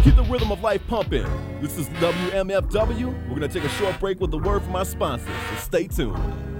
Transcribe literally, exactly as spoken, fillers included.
Keep the rhythm of life pumping. This is W M F W. We're going to take a short break with a word from our sponsors, so stay tuned.